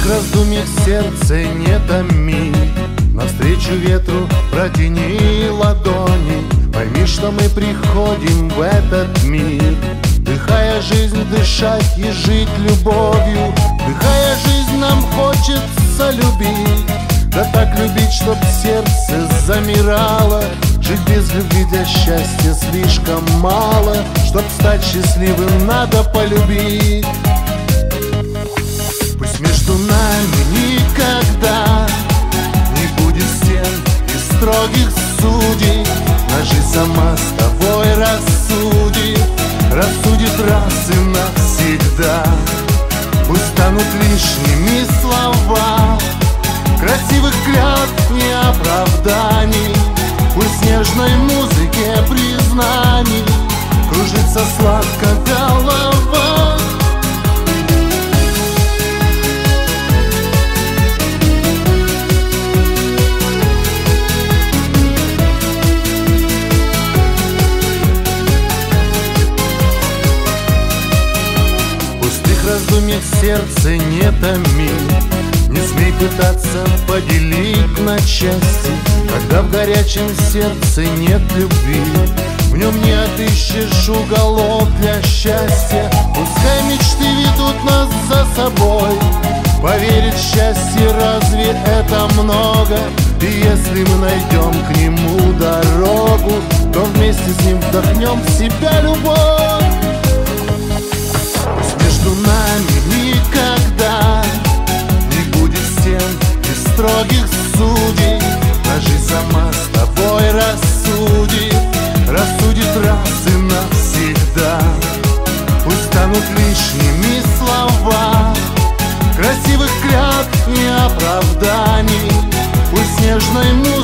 раздумьях сердце не томи, навстречу ветру протяни ладони. Пойми, что мы приходим в этот мир, вдыхая жизнь, дышать и жить любовью. Вдыхая жизнь, нам хочется любить, да так любить, чтоб сердце замирало. Жить без любви для счастья слишком мало, чтоб стать счастливым, надо полюбить. Пусть между нами никогда не будет стен и строгих судей. На жизнь сама с тобой рассудит, рассудит раз и навсегда. Пусть станут лишними слова красивых клятв и оправданий. Пусть в нежной музыке признаний кружится сладко голова. В пустых раздумьях сердце не томи, не смей пытаться поделить на части. Когда в горячем сердце нет любви, в нем не отыщешь уголок для счастья. Пускай мечты ведут нас за собой, поверить в счастье разве это много? И если мы найдем к нему дорогу, то вместе с ним вдохнем в себя любовь. Пусть между нами никогда не будет стен и строгих судей. На жизнь сама с тобой рассудит, рассудит раз и навсегда. Пусть станут лишними слова красивых клятв и оправданий. Пусть нежной